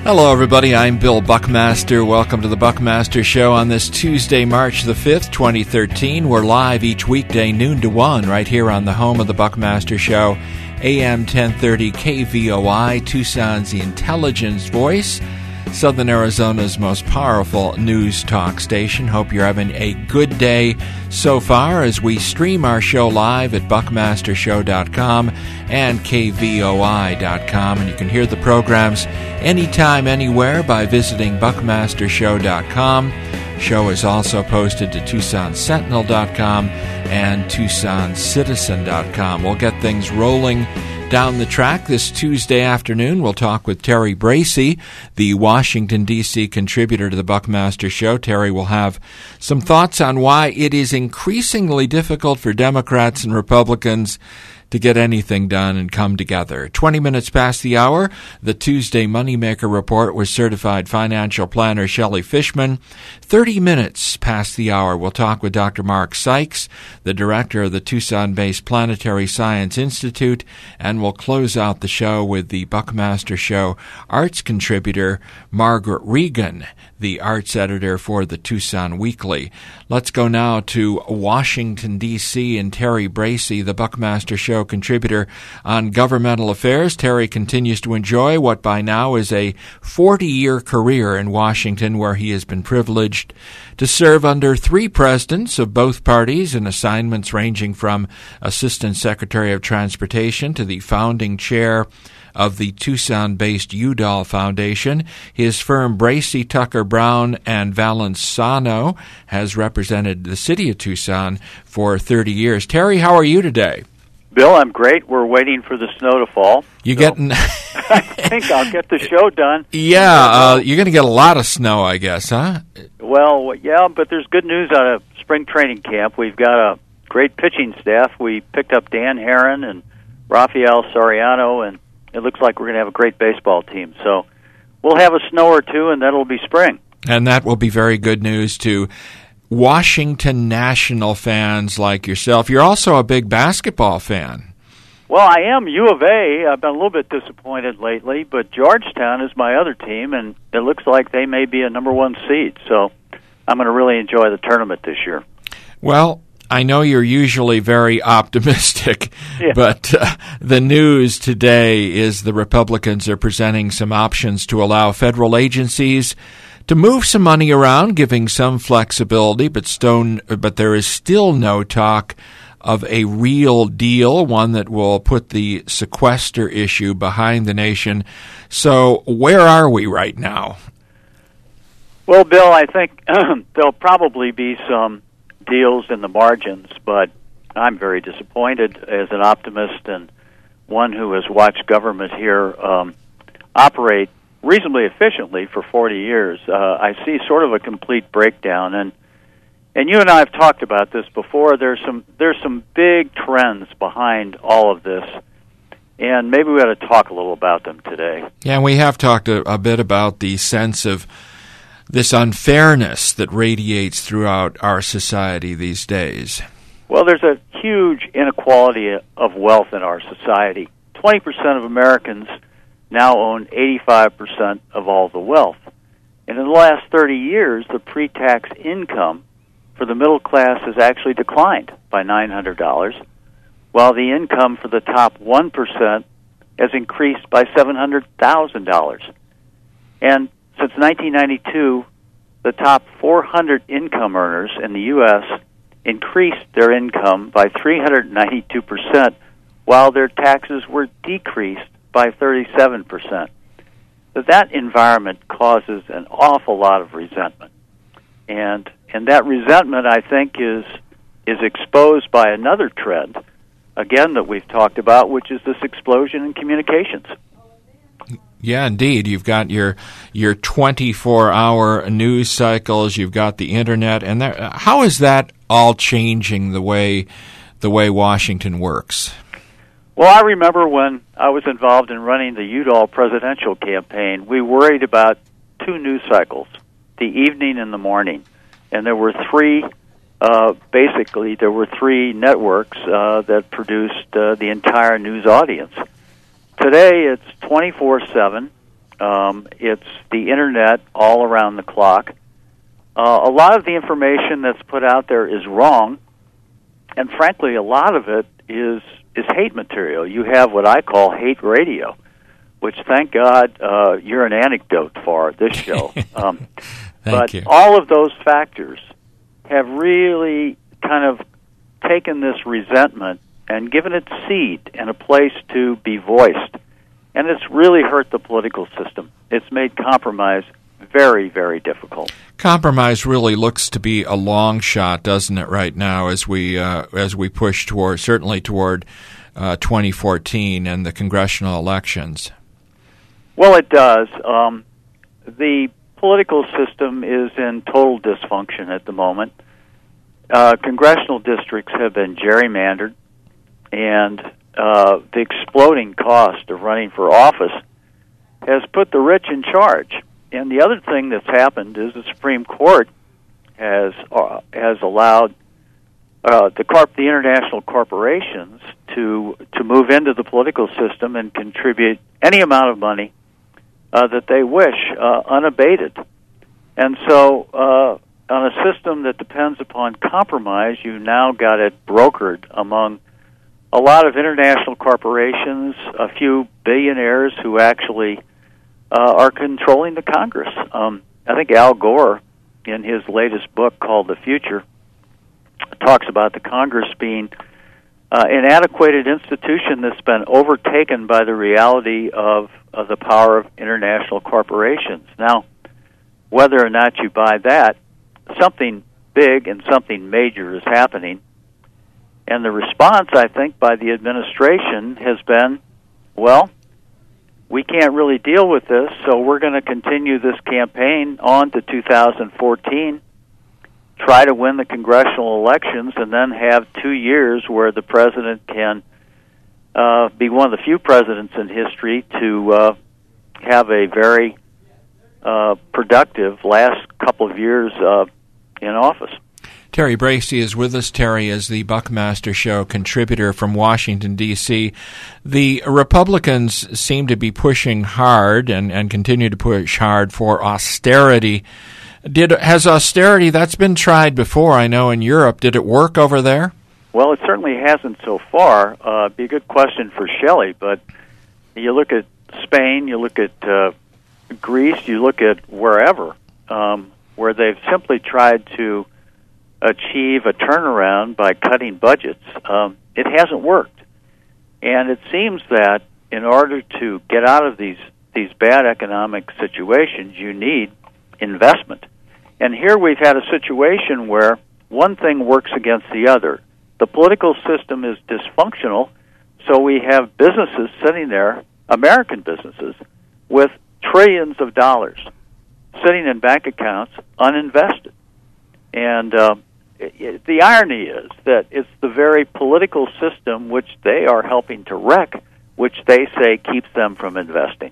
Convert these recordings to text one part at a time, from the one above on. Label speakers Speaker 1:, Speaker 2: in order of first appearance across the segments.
Speaker 1: Hello, everybody. I'm Bill Buckmaster. Welcome to the Buckmaster Show on this Tuesday, March the 5th, 2013. We're live each weekday, noon to 1, right here on the home of the Buckmaster Show, AM 1030 KVOI, Tucson's Intelligence Voice, Southern Arizona's most powerful news talk station. Hope you're having a good day so far as we stream our show live at buckmastershow.com and kvoi.com. And you can hear the programs anytime, anywhere by visiting buckmastershow.com. Show is also posted to TucsonSentinel.com and TucsonCitizen.com. We'll get things rolling down the track this Tuesday afternoon. We'll talk with Terry Bracey, the Washington, D.C. contributor to the Buckmaster Show. Terry will have some thoughts on why it is increasingly difficult for Democrats and Republicans to get anything done and come together. 20 minutes past the hour, the Tuesday Moneymaker Report with certified financial planner Shelley Fishman. 30 minutes past the hour, we'll talk with Dr. Mark Sykes, the director of the Tucson-based Planetary Science Institute, and we'll close out the show with the Buckmaster Show arts contributor Margaret Regan, the arts editor for the Tucson Weekly. Let's go now to Washington, D.C. and Terry Bracey, the Buckmaster Show contributor on governmental affairs. Terry continues to enjoy what by now is a 40-year career in Washington, where he has been privileged to serve under 3 presidents of both parties in assignments ranging from Assistant Secretary of Transportation to the founding chair of the Tucson-based Udall Foundation. His firm Bracey, Tucker, Brown, and Valenciano has represented the city of Tucson for 30 years. Terry, how are you today?
Speaker 2: Bill, I'm great. We're waiting for the snow to fall.
Speaker 1: You getting?
Speaker 2: I think I'll get the show done.
Speaker 1: Yeah, you're going to get a lot of snow, I guess, huh?
Speaker 2: Well, yeah, but there's good news out of spring training camp. We've got a great pitching staff. We picked up Dan Herron and Rafael Soriano, and it looks like we're going to have a great baseball team. So we'll have a snow or two, and that'll be spring. And
Speaker 1: that will be very good news to Washington National fans like yourself. You're also a big basketball fan.
Speaker 2: Well, I am U of A. I've been a little bit disappointed lately, but Georgetown is my other team, and it looks like they may be a number 1 seed. So I'm going to really enjoy the tournament this year.
Speaker 1: Well, I know you're usually very optimistic,
Speaker 2: yeah.
Speaker 1: But the news today is the Republicans are presenting some options to allow federal agencies to move some money around, giving some flexibility, but there is still no talk of a real deal, one that will put the sequester issue behind the nation. So where are we right now?
Speaker 2: Well, Bill, I think there'll probably be some deals in the margins, but I'm very disappointed as an optimist and one who has watched government here operate reasonably efficiently for 40 years. I see sort of a complete breakdown, and you and I have talked about this before. There's some big trends behind all of this, and maybe we ought to talk a little about them today.
Speaker 1: Yeah, and we have talked a bit about the sense of this unfairness that radiates throughout our society these days.
Speaker 2: Well, there's a huge inequality of wealth in our society. 20% of Americans now own 85% of all the wealth. And in the last 30 years, the pre-tax income for the middle class has actually declined by $900, while the income for the top 1% has increased by $700,000. And since 1992, the top 400 income earners in the U.S. increased their income by 392%, while their taxes were decreased by 37%. So that environment causes an awful lot of resentment. And that resentment, I think, is exposed by another trend, again, that we've talked about, which is this explosion in communications.
Speaker 1: Yeah, indeed. You've got your 24-hour news cycles. You've got the Internet. And how is that all changing the way Washington works?
Speaker 2: Well, I remember when I was involved in running the Udall presidential campaign, we worried about 2 news cycles, the evening and the morning. And there were 3 networks that produced the entire news audience. Today, it's 24/7, It's the internet all around the clock. A lot of the information that's put out there is wrong, and frankly, a lot of it is hate material. You have what I call hate radio, which, thank God, you're an anecdote for this show. But
Speaker 1: you.
Speaker 2: All of those factors have really kind of taken this resentment and given it seed and a place to be voiced. And it's really hurt the political system. It's made compromise very, very difficult.
Speaker 1: Compromise really looks to be a long shot, doesn't it, right now, as we push toward 2014 and the congressional elections?
Speaker 2: Well, it does. The political system is in total dysfunction at the moment. Congressional districts have been gerrymandered, and the exploding cost of running for office has put the rich in charge. And the other thing that's happened is the Supreme Court has allowed the international corporations to move into the political system and contribute any amount of money that they wish, unabated. And so on a system that depends upon compromise, you now got it brokered among a lot of international corporations, a few billionaires who actually are controlling the Congress. I think Al Gore, in his latest book called The Future, talks about the Congress being an antiquated institution that's been overtaken by the reality of the power of international corporations. Now, whether or not you buy that, something big and something major is happening. And the response, I think, by the administration has been, well, we can't really deal with this, so we're going to continue this campaign on to 2014, try to win the congressional elections, and then have 2 years where the president can be one of the few presidents in history to have a very productive last couple of years in office.
Speaker 1: Terry Bracey is with us. Terry is the Buckmaster Show contributor from Washington, D.C. The Republicans seem to be pushing hard and continue to push hard for austerity. Has austerity, that's been tried before, I know, in Europe. Did it work over there?
Speaker 2: Well, it certainly hasn't so far. Be a good question for Shelley, but you look at Spain, you look at Greece, you look at wherever, where they've simply tried to achieve a turnaround by cutting budgets. It hasn't worked. And it seems that in order to get out of these bad economic situations, you need investment. And here we've had a situation where one thing works against the other. The political system is dysfunctional, so we have businesses sitting there, American businesses, with trillions of dollars sitting in bank accounts uninvested. And the irony is that it's the very political system which they are helping to wreck, which they say keeps them from investing.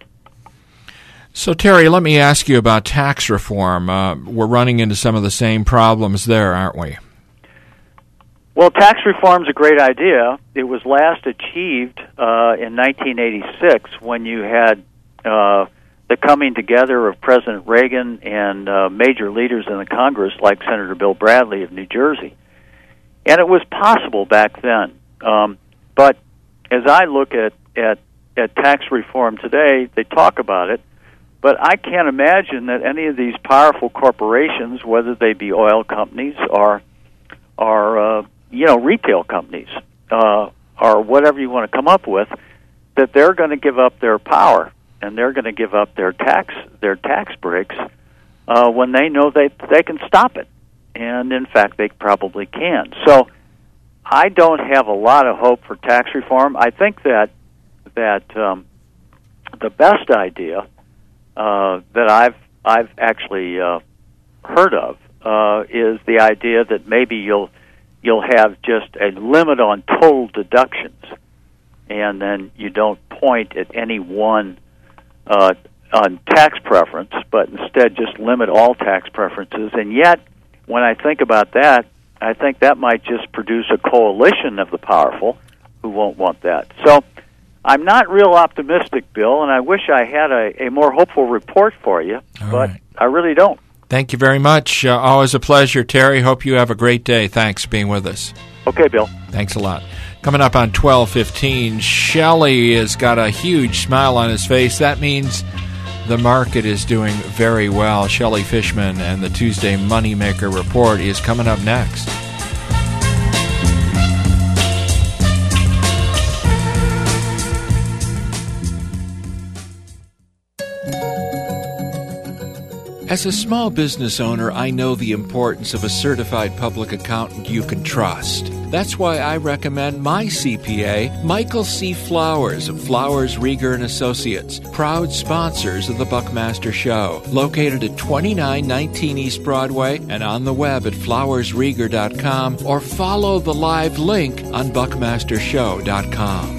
Speaker 1: So, Terry, let me ask you about tax reform. We're running into some of the same problems there, aren't we?
Speaker 2: Well, tax reform is a great idea. It was last achieved in 1986 when you had the coming together of President Reagan and major leaders in the Congress like Senator Bill Bradley of New Jersey. And it was possible back then. But as I look at tax reform today, they talk about it, but I can't imagine that any of these powerful corporations, whether they be oil companies or retail companies, or whatever you want to come up with, that they're going to give up their power and they're going to give up their tax breaks when they know they can stop it. And in fact, they probably can. So I don't have a lot of hope for tax reform. I think that the best idea that I've actually heard of is the idea that maybe you'll have just a limit on total deductions, and then you don't point at any one on tax preference, but instead just limit all tax preferences. And yet, when I think about that, I think that might just produce a coalition of the powerful who won't want that. So I'm not real optimistic, Bill, and I wish I had a more hopeful report for you, but I really don't.
Speaker 1: Thank you very much. Always a pleasure, Terry. Hope you have a great day. Thanks for being with us.
Speaker 2: Okay, Bill.
Speaker 1: Thanks a lot. Coming up on 12:15, Shelley has got a huge smile on his face. That means the market is doing very well. Shelley Fishman and the Tuesday Moneymaker Report is coming up next. As a small business owner, I know the importance of a certified public accountant you can trust. That's why I recommend my CPA, Michael C. Flowers of Flowers, Rieger & Associates, proud sponsors of the Buckmaster Show, located at 2919 East Broadway and on the web at flowersrieger.com, or follow the live link on buckmastershow.com.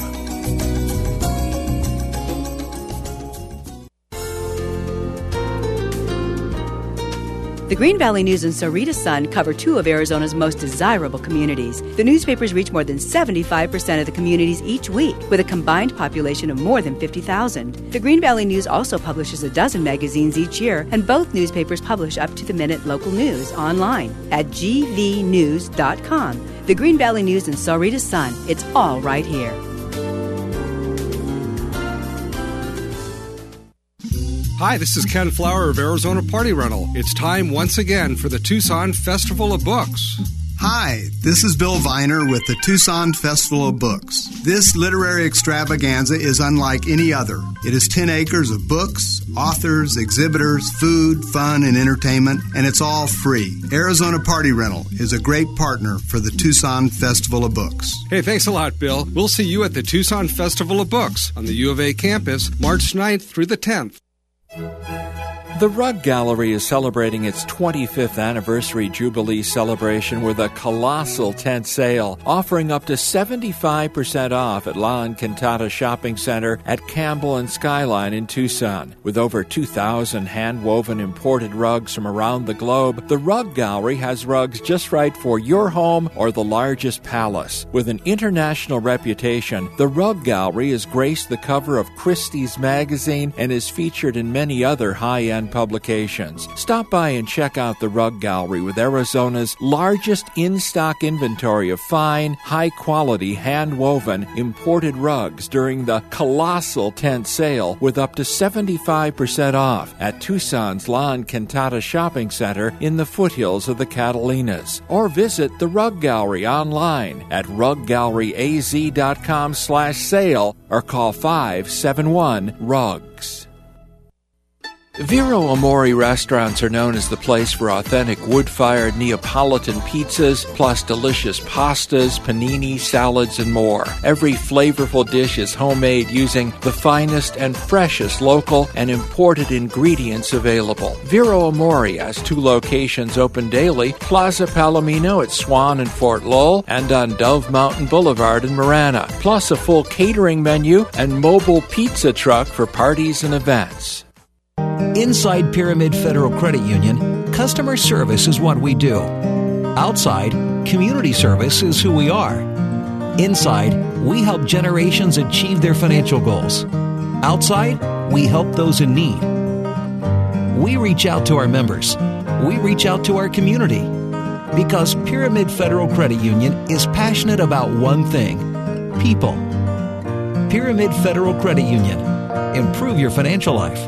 Speaker 3: The Green Valley News and Sahuarita Sun cover two of Arizona's most desirable communities. The newspapers reach more than 75% of the communities each week, with a combined population of more than 50,000. The Green Valley News also publishes a dozen magazines each year, and both newspapers publish up-to-the-minute local news online at gvnews.com. The Green Valley News and Sahuarita Sun. It's all right here.
Speaker 4: Hi, this is Ken Flower of Arizona Party Rental. It's time once again for the Tucson Festival of Books.
Speaker 5: Hi, this is Bill Viner with the Tucson Festival of Books. This literary extravaganza is unlike any other. It is 10 acres of books, authors, exhibitors, food, fun, and entertainment, and it's all free. Arizona Party Rental is a great partner for the Tucson Festival of Books.
Speaker 4: Hey, thanks a lot, Bill. We'll see you at the Tucson Festival of Books on the U of A campus, March 9th through the 10th.
Speaker 1: The Rug Gallery is celebrating its 25th anniversary Jubilee celebration with a colossal tent sale, offering up to 75% off at La Encantada Shopping Center at Campbell and Skyline in Tucson. With over 2,000 hand-woven imported rugs from around the globe, the Rug Gallery has rugs just right for your home or the largest palace. With an international reputation, the Rug Gallery has graced the cover of Christie's magazine and is featured in many other high-end publications. Stop by and check out the Rug Gallery with Arizona's largest in-stock inventory of fine, high-quality, hand-woven, imported rugs during the colossal tent sale with up to 75% off at Tucson's La Encantada Shopping Center in the foothills of the Catalinas. Or visit the Rug Gallery online at ruggalleryaz.com/sale or call 571-RUGS. Vero Amore restaurants are known as the place for authentic wood-fired Neapolitan pizzas, plus delicious pastas, panini, salads, and more. Every flavorful dish is homemade using the finest and freshest local and imported ingredients available. Vero Amore has 2 locations open daily, Plaza Palomino at Swan and Fort Lowell, and on Dove Mountain Boulevard in Marana, plus a full catering menu and mobile pizza truck for parties and events.
Speaker 6: Inside Pyramid Federal Credit Union, customer service is what we do. Outside, community service is who we are. Inside, we help generations achieve their financial goals. Outside, we help those in need. We reach out to our members. We reach out to our community. Because Pyramid Federal Credit Union is passionate about one thing: people. Pyramid Federal Credit Union. Improve your financial life.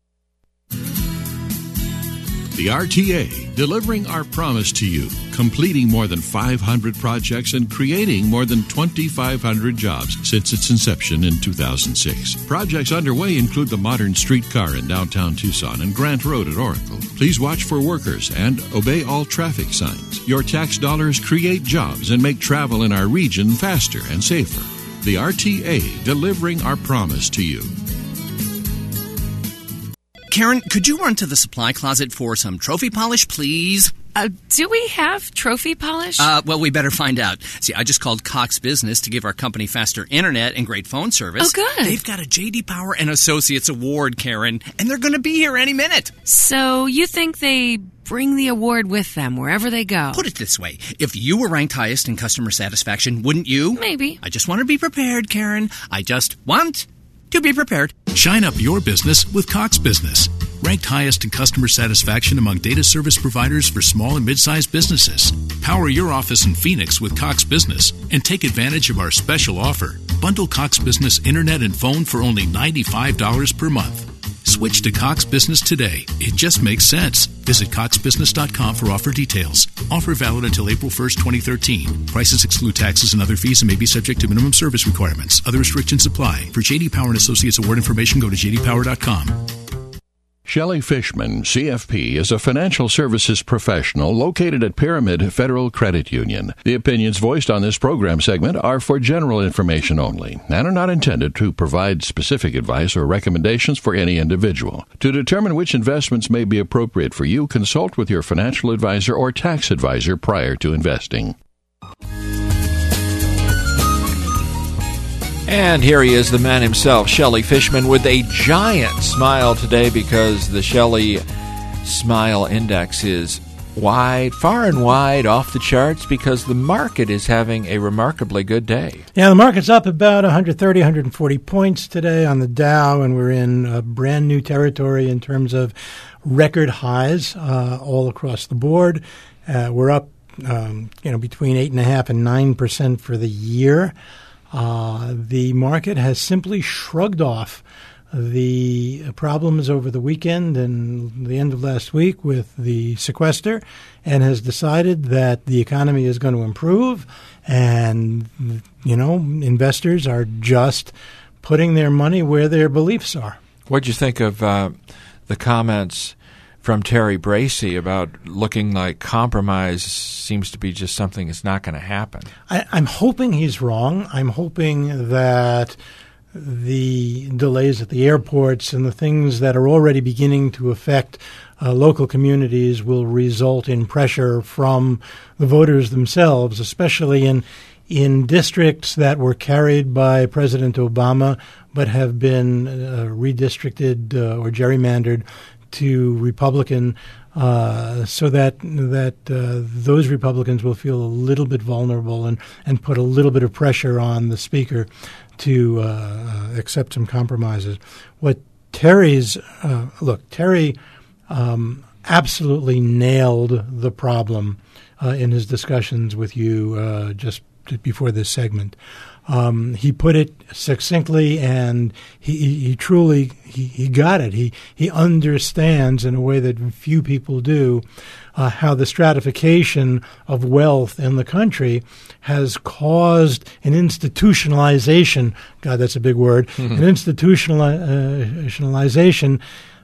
Speaker 7: The RTA, delivering our promise to you, completing more than 500 projects and creating more than 2,500 jobs since its inception in 2006. Projects underway include the modern streetcar in downtown Tucson and Grant Road at Oracle. Please watch for workers and obey all traffic signs. Your tax dollars create jobs and make travel in our region faster and safer. The RTA, delivering our promise to you.
Speaker 8: Karen, could you run to the supply closet for some trophy polish, please?
Speaker 9: Do we have trophy polish?
Speaker 8: Well, we better find out. See, I just called Cox Business to give our company faster internet and great phone service.
Speaker 9: Oh, good.
Speaker 8: They've got a J.D. Power and Associates Award, Karen, and they're going to be here any minute.
Speaker 9: So you think they bring the award with them wherever they go?
Speaker 8: Put it this way. If you were ranked highest in customer satisfaction, wouldn't you?
Speaker 9: Maybe.
Speaker 8: I just want to be prepared, Karen. I just want to be prepared.
Speaker 7: Shine up your business with Cox Business. Ranked highest in customer satisfaction among data service providers for small and mid-sized businesses. Power your office in Phoenix with Cox Business and take advantage of our special offer. Bundle Cox Business Internet and phone for only $95 per month. Switch to Cox Business today. It just makes sense. Visit coxbusiness.com for offer details. Offer valid until April 1st, 2013. Prices exclude taxes and other fees and may be subject to minimum service requirements. Other restrictions apply. For J.D. Power and Associates Award information, go to jdpower.com.
Speaker 10: Shelley Fishman, CFP, is a financial services professional located at Pyramid Federal Credit Union. The opinions voiced on this program segment are for general information only and are not intended to provide specific advice or recommendations for any individual. To determine which investments may be appropriate for you, consult with your financial advisor or tax advisor prior to investing.
Speaker 1: And here he is, the man himself, Shelley Fishman, with a giant smile today because the Shelley Smile Index is wide, far and wide off the charts because the market is having a remarkably good day.
Speaker 11: Yeah, the market's up about 130, 140 points today on the Dow, and we're in brand new territory in terms of record highs all across the board. We're up, between 8.5% and 9% for the year. The market has simply shrugged off the problems over the weekend and the end of last week with the sequester and has decided that the economy is going to improve and, investors are just putting their money where their beliefs are.
Speaker 1: What did you think of the comments from Terry Bracey about looking like compromise seems to be just something that's not going to happen?
Speaker 11: I'm hoping he's wrong. I'm hoping that the delays at the airports and the things that are already beginning to affect local communities will result in pressure from the voters themselves, especially in districts that were carried by President Obama but have been redistricted or gerrymandered to Republican, so that those Republicans will feel a little bit vulnerable and put a little bit of pressure on the Speaker to accept some compromises. What Terry absolutely nailed the problem in his discussions with you just before this segment. He put it succinctly, and he truly got it. He understands in a way that few people do how the stratification of wealth in the country has caused an institutionalization. God, that's a big word. Mm-hmm. An institutionalization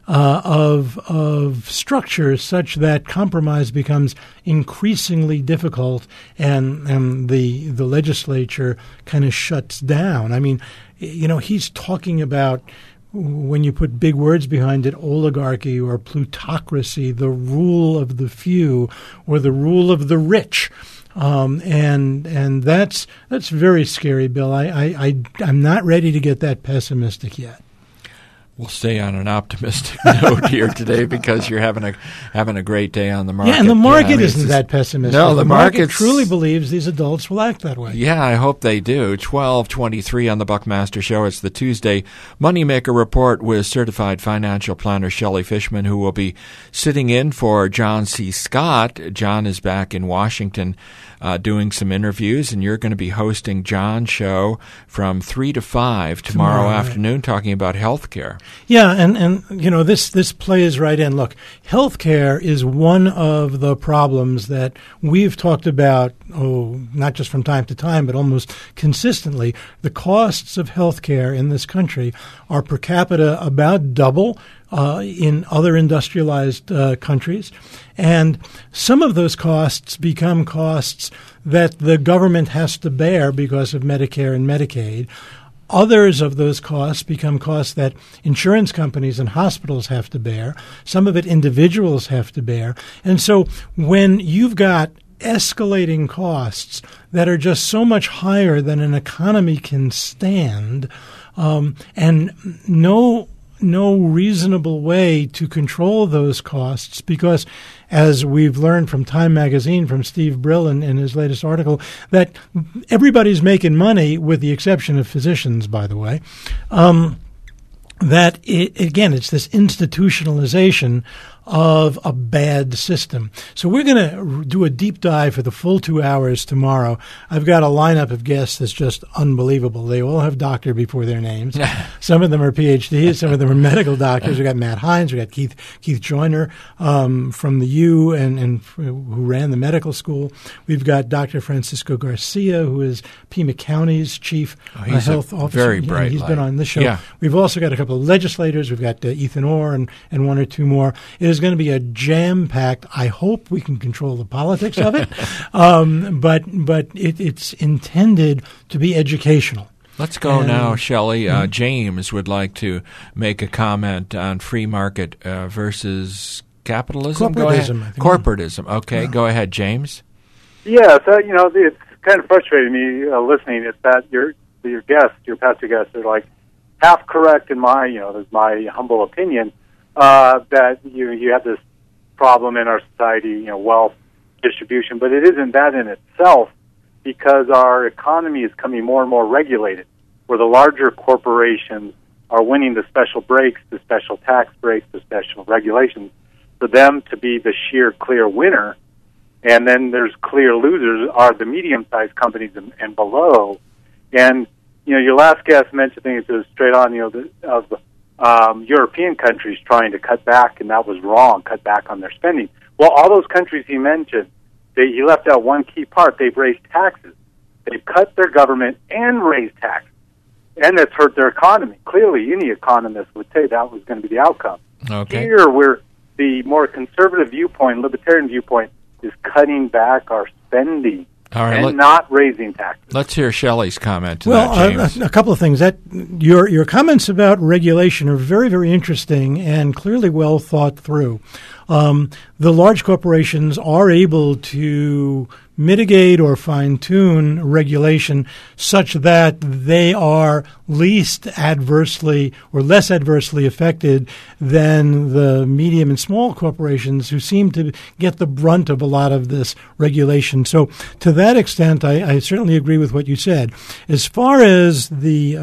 Speaker 11: of structures such that compromise becomes increasingly difficult, and the legislature kind of shuts down. I mean, he's talking about, when you put big words behind it, oligarchy or plutocracy, the rule of the few or the rule of the rich. And that's very scary, Bill. I'm not ready to get that pessimistic yet.
Speaker 1: We'll stay on an optimistic note here today because you're having a great day on the market.
Speaker 11: Yeah, and the market isn't that pessimistic.
Speaker 1: No, the market
Speaker 11: truly believes these adults will act that way.
Speaker 1: Yeah, I hope they do. 12:23 on the Buckmaster Show. It's the Tuesday Moneymaker Report with certified financial planner Shelley Fishman, who will be sitting in for John C. Scott. John is back in Washington doing some interviews, and you're going to be hosting John's show from 3 to 5 tomorrow afternoon, talking about health care.
Speaker 11: Yeah, and this plays right in. Look, healthcare is one of the problems that we've talked about, not just from time to time, but almost consistently. The costs of healthcare in this country are per capita about double in other industrialized countries. And some of those costs become costs that the government has to bear because of Medicare and Medicaid. Others of those costs become costs that insurance companies and hospitals have to bear. Some of it individuals have to bear. And so when you've got escalating costs that are just so much higher than an economy can stand, and no reasonable way to control those costs, because as we've learned from Time Magazine, from Steve Brill in his latest article, that everybody's making money with the exception of physicians, by the way, that it's this institutionalization of a bad system. So we're going to do a deep dive for the full 2 hours tomorrow. I've got a lineup of guests that's just unbelievable. They all have doctor before their names. Some of them are PhDs. Some of them are medical doctors. We've got Matt Hines. We've got Keith Joyner from the U and who ran the medical school. We've got Dr. Francisco Garcia, who is Pima County's chief health officer.
Speaker 1: Very bright
Speaker 11: He's
Speaker 1: light.
Speaker 11: been on this show.
Speaker 1: Yeah.
Speaker 11: We've also got a couple of legislators. We've got Ethan Orr and one or two more. It is going to be a jam-packed. I hope we can control the politics of it, but it's intended to be educational.
Speaker 1: Let's go now, Shelley. James would like to make a comment on free market versus capitalism. Corporatism. Okay, Go ahead, James.
Speaker 12: Yeah, so it's kind of frustrating me listening. Is that your guests, your pastor guests, are like half correct in my humble opinion. That you have this problem in our society, wealth distribution, but it isn't that in itself, because our economy is becoming more and more regulated, where the larger corporations are winning the special breaks, the special tax breaks, the special regulations, for them to be the sheer clear winner, and then there's clear losers are the medium-sized companies and below. And your last guest mentioned things that was straight on, European countries trying to cut back, and that was wrong, cut back on their spending. Well, all those countries he mentioned, he left out one key part. They've raised taxes. They've cut their government and raised taxes, and that's hurt their economy. Clearly, any economist would say that was going to be the outcome.
Speaker 1: Okay.
Speaker 12: Here, where the more conservative viewpoint, libertarian viewpoint, is cutting back our spending.
Speaker 1: All right,
Speaker 12: and not raising taxes.
Speaker 1: Let's hear Shelley's comment to that, James.
Speaker 11: A couple of things. That your comments about regulation are very, very interesting and clearly well thought through. The large corporations are able to mitigate or fine-tune regulation such that they are least adversely or less adversely affected than the medium and small corporations who seem to get the brunt of a lot of this regulation. So to that extent, I certainly agree with what you said. As far as the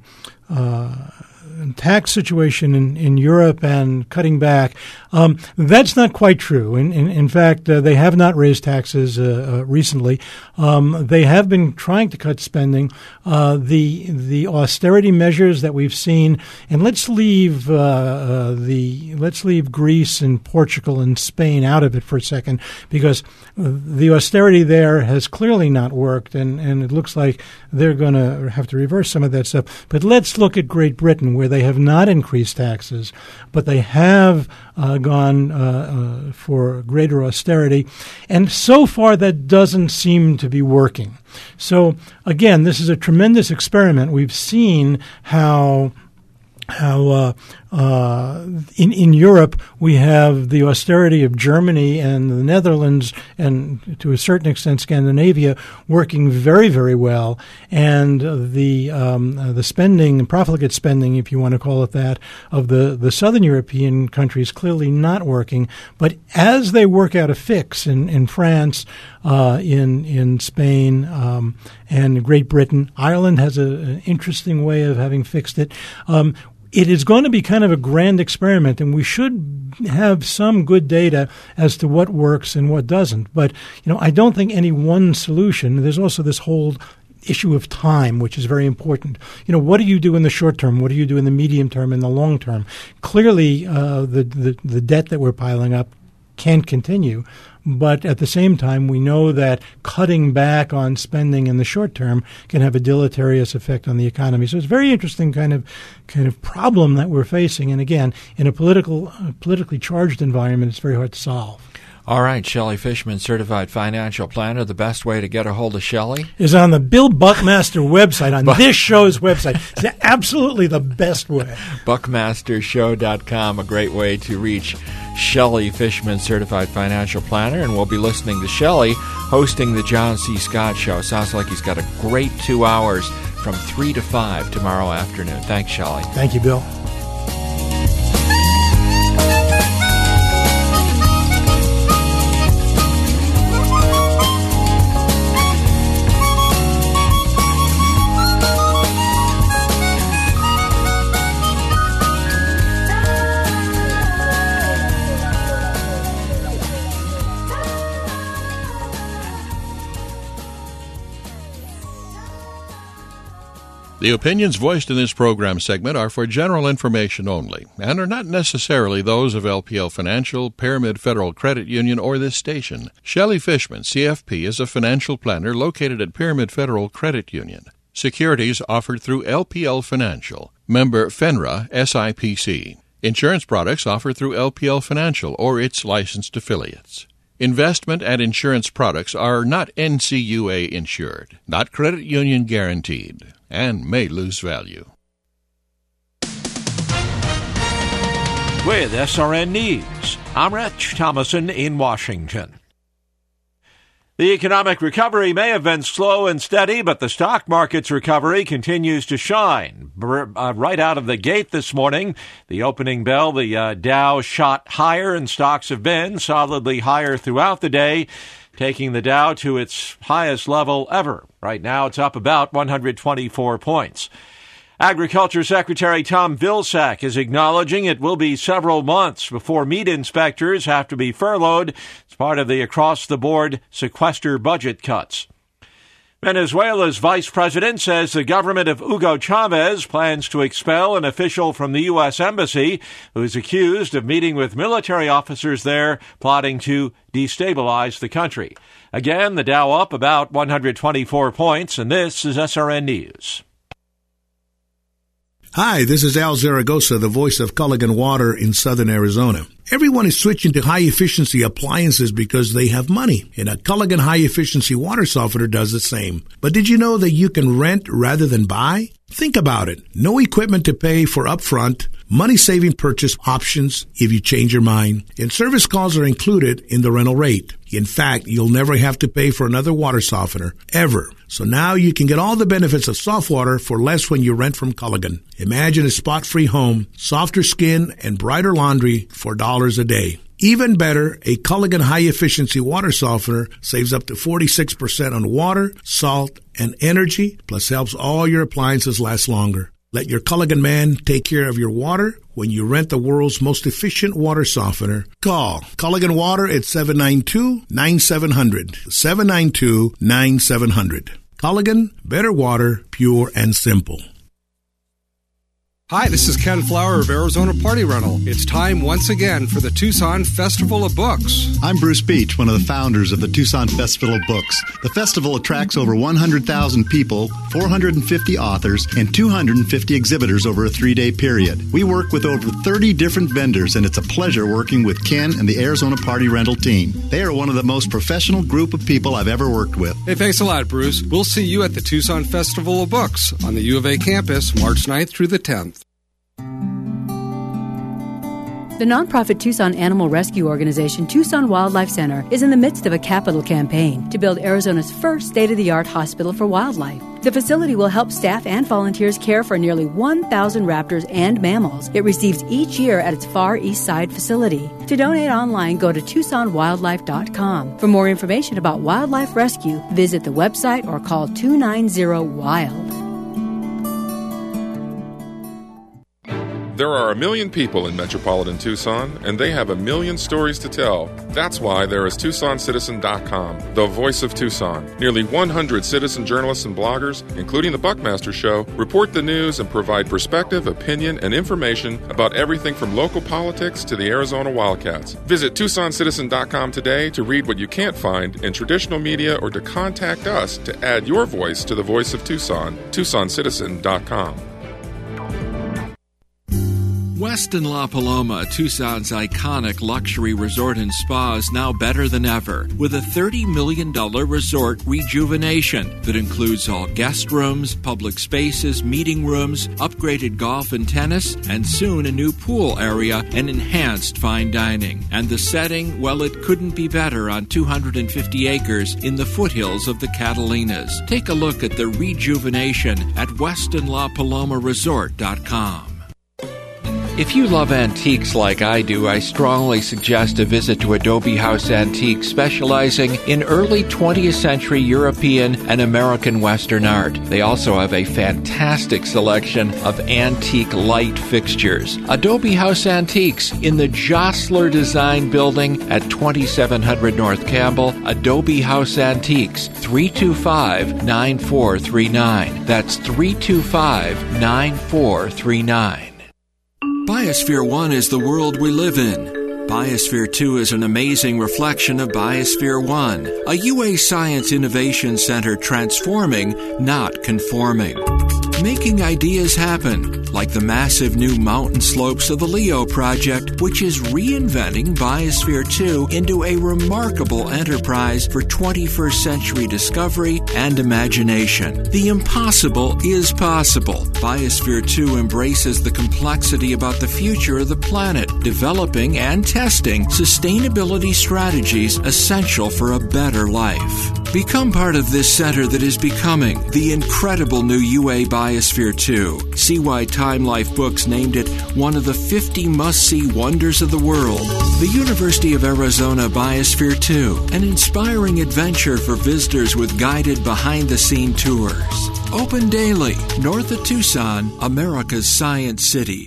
Speaker 11: tax situation in Europe and cutting back, that's not quite true. In fact, they have not raised taxes recently. They have been trying to cut spending. The austerity measures that we've seen, and let's leave Greece and Portugal and Spain out of it for a second, because the austerity there has clearly not worked, and it looks like they're going to have to reverse some of that stuff. But let's look at Great Britain, where they have not increased taxes, but they have gone for greater austerity. And so far, that doesn't seem to be working. So, again, this is a tremendous experiment. We've seen how in Europe we have the austerity of Germany and the Netherlands and to a certain extent Scandinavia working very, very well, and the spending, profligate spending, if you want to call it that, of the southern European countries clearly not working. But as they work out a fix in France, in Spain, and Great Britain, Ireland has an interesting way of having fixed it. It is going to be kind of a grand experiment, and we should have some good data as to what works and what doesn't. But, I don't think any one solution. There's also this whole issue of time, which is very important. What do you do in the short term? What do you do in the medium term and the long term? Clearly, the debt that we're piling up can't continue. But at the same time, we know that cutting back on spending in the short term can have a deleterious effect on the economy. So it's a very interesting kind of problem that we're facing. And again, in a politically charged environment, it's very hard to solve.
Speaker 1: All right, Shelley Fishman, Certified Financial Planner. The best way to get a hold of Shelley
Speaker 11: is on the Bill Buckmaster website, on this show's website. It's absolutely the best way.
Speaker 1: Buckmastershow.com, a great way to reach Shelley Fishman, Certified Financial Planner. And we'll be listening to Shelley hosting the John C. Scott Show. Sounds like he's got a great 2 hours from 3 to 5 tomorrow afternoon. Thanks, Shelley.
Speaker 11: Thank you, Bill.
Speaker 10: The opinions voiced in this program segment are for general information only and are not necessarily those of LPL Financial, Pyramid Federal Credit Union, or this station. Shelley Fishman, CFP, is a financial planner located at Pyramid Federal Credit Union. Securities offered through LPL Financial, member FINRA, SIPC. Insurance products offered through LPL Financial or its licensed affiliates. Investment and insurance products are not NCUA insured, not credit union guaranteed, and may lose value.
Speaker 13: With SRN News, I'm Rich Thomason in Washington. The economic recovery may have been slow and steady, but the stock market's recovery continues to shine. Right out of the gate this morning, the opening bell, the Dow shot higher, and stocks have been solidly higher throughout the day, taking the Dow to its highest level ever. Right now, it's up about 124 points. Agriculture Secretary Tom Vilsack is acknowledging it will be several months before meat inspectors have to be furloughed as part of the across-the-board sequester budget cuts. Venezuela's vice president says the government of Hugo Chavez plans to expel an official from the U.S. Embassy who is accused of meeting with military officers there plotting to destabilize the country. Again, the Dow up about 124 points, and this is SRN News.
Speaker 14: Hi, this is Al Zaragoza, the voice of Culligan Water in southern Arizona. Everyone is switching to high-efficiency appliances because they have money, and a Culligan high-efficiency water softener does the same. But did you know that you can rent rather than buy? Think about it. No equipment to pay for upfront, money-saving purchase options if you change your mind, and service calls are included in the rental rate. In fact, you'll never have to pay for another water softener, ever. So now you can get all the benefits of soft water for less when you rent from Culligan. Imagine a spot-free home, softer skin, and brighter laundry for $1 a day. Even better, a Culligan high-efficiency water softener saves up to 46% on water, salt, and energy, plus helps all your appliances last longer. Let your Culligan man take care of your water when you rent the world's most efficient water softener. Call Culligan Water at 792-9700. 792-9700. Culligan, better water, pure and simple.
Speaker 4: Hi, this is Ken Flower of Arizona Party Rental. It's time once again for the Tucson Festival of Books.
Speaker 15: I'm Bruce Beach, one of the founders of the Tucson Festival of Books. The festival attracts over 100,000 people, 450 authors, and 250 exhibitors over a 3-day period. We work with over 30 different vendors, and it's a pleasure working with Ken and the Arizona Party Rental team. They are one of the most professional group of people I've ever worked with.
Speaker 4: Hey, thanks a lot, Bruce. We'll see you at the Tucson Festival of Books on the U of A campus, March 9th through the 10th.
Speaker 3: The nonprofit Tucson Animal Rescue Organization, Tucson Wildlife Center, is in the midst of a capital campaign to build Arizona's first state-of-the-art hospital for wildlife. The facility will help staff and volunteers care for nearly 1,000 raptors and mammals it receives each year at its Far East Side facility. To donate online, go to TucsonWildlife.com. For more information about wildlife rescue, visit the website or call 290-WILD.
Speaker 16: There are 1 million people in metropolitan Tucson, and they have 1 million stories to tell. That's why there is TucsonCitizen.com, the voice of Tucson. Nearly 100 citizen journalists and bloggers, including the Buckmaster Show, report the news and provide perspective, opinion, and information about everything from local politics to the Arizona Wildcats. Visit TucsonCitizen.com today to read what you can't find in traditional media or to contact us to add your voice to the voice of Tucson. TucsonCitizen.com.
Speaker 1: Westin La Paloma, Tucson's iconic luxury resort and spa, is now better than ever with a $30 million resort rejuvenation that includes all guest rooms, public spaces, meeting rooms, upgraded golf and tennis, and soon a new pool area and enhanced fine dining. And the setting, well, it couldn't be better on 250 acres in the foothills of the Catalinas. Take a look at the rejuvenation at WestinLaPalomaResort.com. If you love antiques like I do, I strongly suggest a visit to Adobe House Antiques, specializing in early 20th century European and American Western art. They also have a fantastic selection of antique light fixtures. Adobe House Antiques in the Jostler Design Building at 2700 North Campbell. Adobe House Antiques, 325-9439. That's 325-9439. Biosphere 1 is the world we live in. Biosphere 2 is an amazing reflection of Biosphere 1, a UA Science Innovation Center transforming, not conforming. Making ideas happen, like the massive new mountain slopes of the LEO project, which is reinventing Biosphere 2 into a remarkable enterprise for 21st century discovery and imagination. The impossible is possible. Biosphere 2 embraces the complexity about the future of the planet, developing and testing sustainability strategies essential for a better life. Become part of this center that is becoming the incredible new UA Biosphere 2. See why Time Life Books named it one of the 50 must-see wonders of the world. The University of Arizona Biosphere 2, an inspiring adventure for visitors with guided behind-the-scene tours. Open daily, north of Tucson, America's Science City.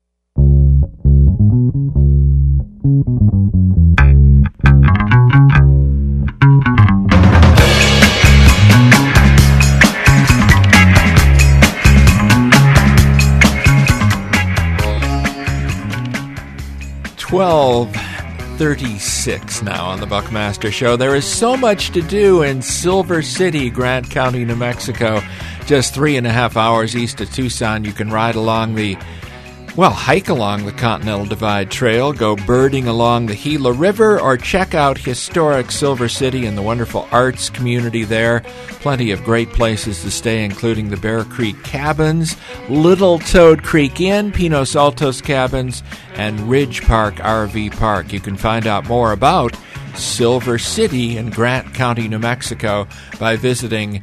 Speaker 1: $12:36 now on the Buckmaster Show. There is so much to do in Silver City, Grant County, New Mexico. Just 3.5 hours east of Tucson. You can ride along hike along the Continental Divide Trail, go birding along the Gila River, or check out historic Silver City and the wonderful arts community there. Plenty of great places to stay, including the Bear Creek Cabins, Little Toad Creek Inn, Pinos Altos Cabins, and Ridge Park RV Park. You can find out more about Silver City in Grant County, New Mexico by visiting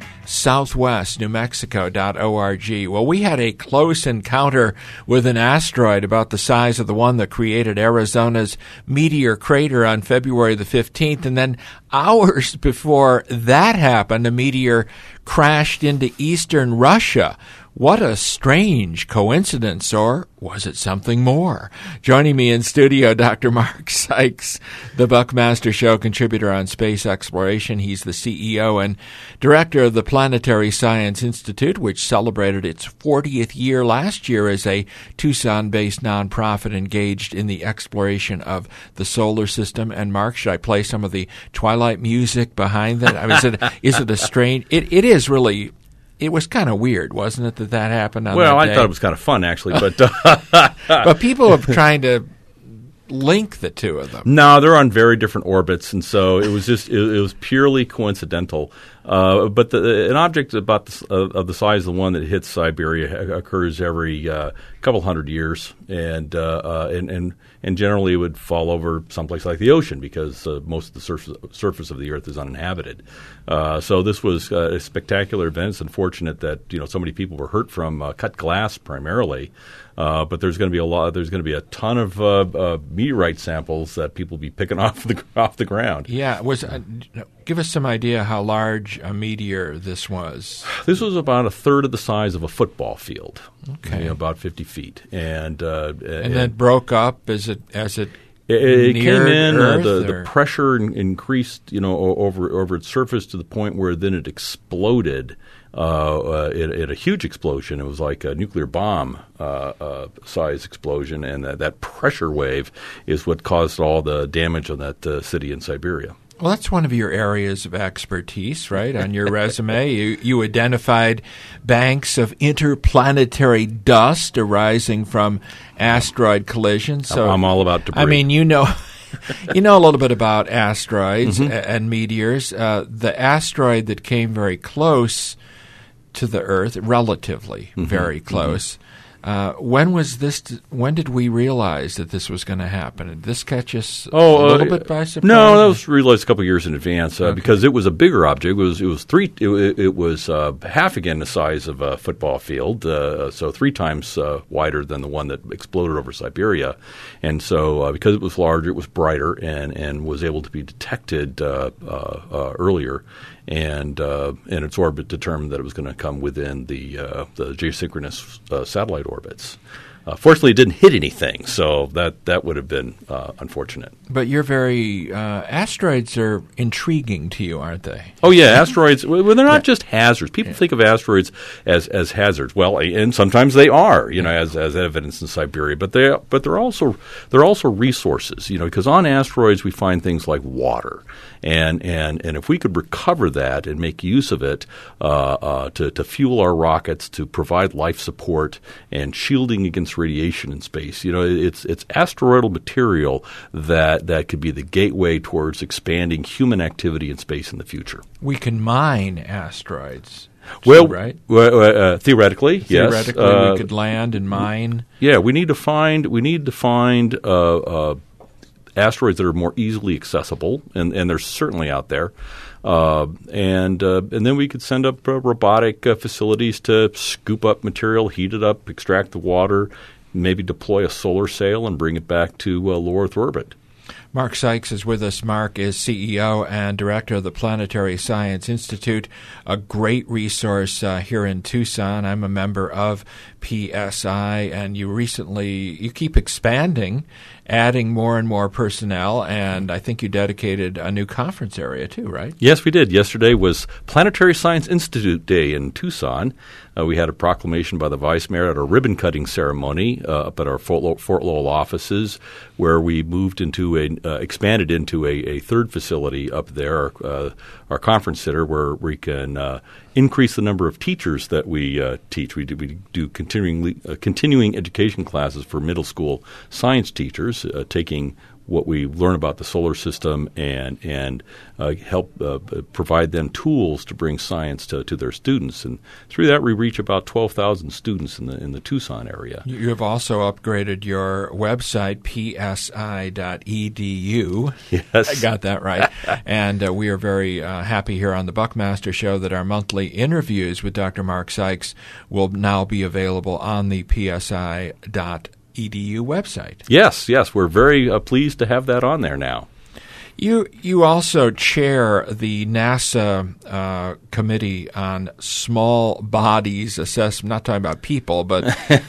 Speaker 1: southwestnewmexico.org. Well, we had a close encounter with an asteroid about the size of the one that created Arizona's meteor crater on February the 15th, and then hours before that happened, a meteor crashed into eastern Russia. What a strange coincidence, or was it something more? Joining me in studio, Dr. Mark Sykes, the Buckmaster Show contributor on space exploration. He's the CEO and director of the Planetary Science Institute, which celebrated its 40th year last year as a Tucson-based nonprofit engaged in the exploration of the solar system. And Mark, should I play some of the Twilight music behind that? I mean, is it a strange? It is really. It was kind of weird, wasn't it, that happened on that day?
Speaker 17: Well, I thought it was kind of fun, actually. But
Speaker 1: but people are trying to link the two of them.
Speaker 17: No, they're on very different orbits, and so it was just it was purely coincidental. But an object of the size of the one that hits Siberia occurs every couple hundred years, and generally it would fall over someplace like the ocean because most of the surface of the Earth is uninhabited. So this was a spectacular event. It's unfortunate that so many people were hurt from cut glass primarily. But there's going to be a ton of meteorite samples that people will be picking off the ground.
Speaker 1: Yeah, give us some idea how large a meteor this was.
Speaker 17: This was about a third of the size of a football field.
Speaker 1: Okay,
Speaker 17: about 50 feet, and
Speaker 1: then broke up as it
Speaker 17: came in.
Speaker 1: Earth,
Speaker 17: the pressure increased, over its surface to the point where then it exploded. In a huge explosion. It was like a nuclear bomb size explosion, and that pressure wave is what caused all the damage on that city in Siberia.
Speaker 1: Well, that's one of your areas of expertise, right? On your resume, you identified banks of interplanetary dust arising from asteroid collisions. So
Speaker 17: I'm all about debris.
Speaker 1: I mean, you know a little bit about asteroids and meteors. The asteroid that came very close to the Earth, relatively very close. When was this? When did we realize that this was going to happen? Did this catch us a little bit by surprise?
Speaker 17: No, that was realized a couple of years in advance because it was a bigger object. It was half again the size of a football field, so 3 times wider than the one that exploded over Siberia. And so, because it was larger, it was brighter and was able to be detected earlier. And its orbit determined that it was going to come within the geosynchronous satellite orbits. Fortunately, it didn't hit anything, so that would have been unfortunate.
Speaker 1: But you're asteroids are intriguing to you, aren't they?
Speaker 17: Oh, yeah, asteroids, well, they're not just hazards. People think of asteroids as hazards. Well, and sometimes they are, as evidence in Siberia. But they're also resources, because on asteroids we find things like water. And if we could recover that and make use of it to fuel our rockets, to provide life support and shielding against radiation in space, it's asteroidal material that could be the gateway towards expanding human activity in space in the future.
Speaker 1: We can mine asteroids.
Speaker 17: Well,
Speaker 1: right?
Speaker 17: Theoretically, yes.
Speaker 1: Theoretically, we could land and mine.
Speaker 17: Yeah, we need to find asteroids that are more easily accessible, and they're certainly out there. And then we could send up robotic facilities to scoop up material, heat it up, extract the water, maybe deploy a solar sail and bring it back to low Earth orbit.
Speaker 1: Mark Sykes is with us. Mark is CEO and director of the Planetary Science Institute, a great resource here in Tucson. I'm a member of PSI, and you keep expanding, adding more and more personnel, and I think you dedicated a new conference area too, right?
Speaker 17: Yes, we did. Yesterday was Planetary Science Institute Day in Tucson. We had a proclamation by the Vice Mayor at a ribbon-cutting ceremony up at our Fort Lowell offices, where we moved into expanded into a third facility up there, our conference center, where we can increase the number of teachers that we teach. We do continuing education classes for middle school science teachers, taking what we learn about the solar system and help provide them tools to bring science to their students. And through that, we reach about 12,000 students in the Tucson area.
Speaker 1: You have also upgraded your website, psi.edu.
Speaker 17: Yes.
Speaker 1: I got that right. And we are very happy here on the Buckmaster Show that our monthly interviews with Dr. Mark Sykes will now be available on the psi.edu website.
Speaker 17: Yes, we're very pleased to have that on there now.
Speaker 1: You also chair the NASA Committee on Small Bodies Assessment, not talking about people, but